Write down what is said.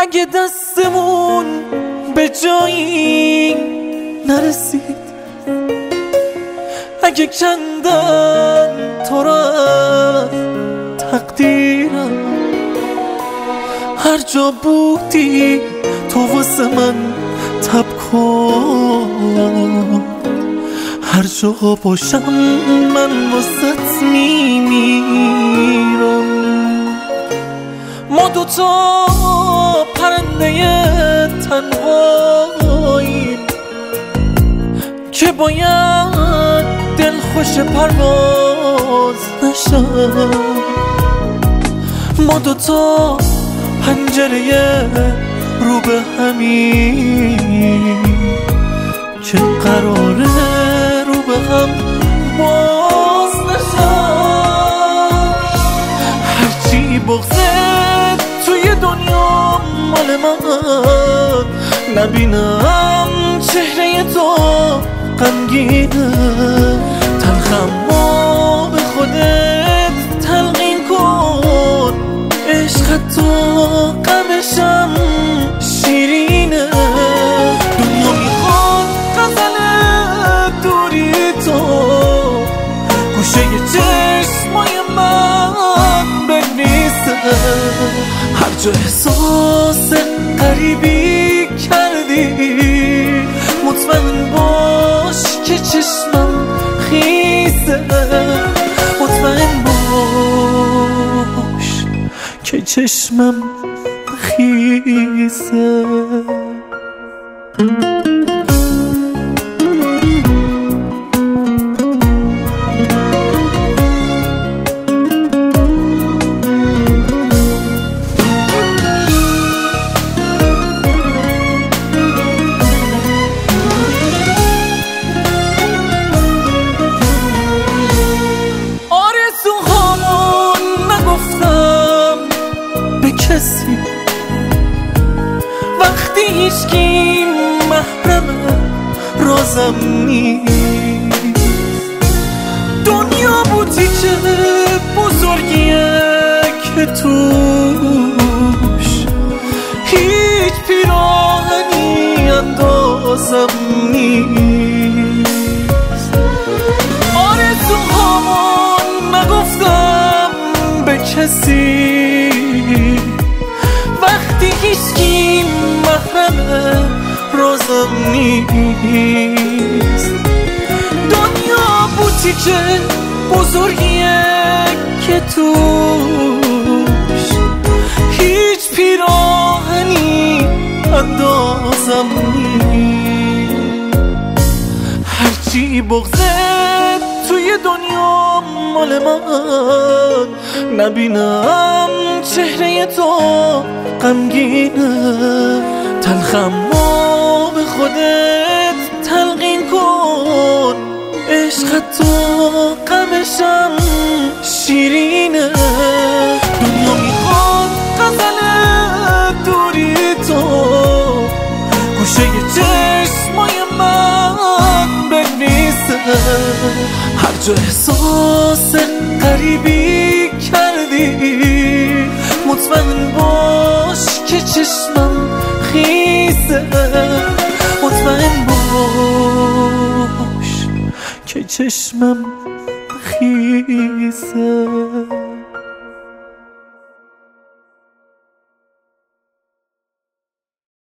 اگه دستمون به جایی نرسید، اگه کندن تو را از تقدیرم، هر جا بودی تو واسه من تب کن، هر جا باشم من واسط میمیرم. ما دوتا پرنده تنهاییم که باید دل خوش پرواز نشم. ما دوتا پنجره رو به همین که قراره رو به هم باز نشم. هرچی بغضت توی دنیا مال من، نبینم چهره تو غمگینه. تلخم و به خودت تلقین کن، عشق تو غمشم شیرینه. دنیا میخواد غزل دوری تو گوشه چشمای من بنویسه. هر جا احساس غریبی کردی مطمئن باش که چشمم خیسه. مطمئن باش که چشمم خیسه. وقتی هیچکی محرم رازم نیست، دنیا بوتیکه بزرگیه که توش هیچ پیراهنی اندازم نیست. آرزوهامون نگفتم به کسی، وقتی هیچکی محرم رازم نیست. دنیا بوتیکه بزرگیه که توش هیچ پیراهنی اندازم نیست. هرچی بغضت توی دنیا مال من، نبینم چهره تو غمگینه. تلخم و به خودت تلقین کن، عشق تو غمشم شیرینه. دنیا میخواد غزل دوری تو گوشه چشمای من بنویسه. هر جا احساس غریبی کردی مطمئن باش که چشمم خیسه. مطمئن باش که چشمم خیسه.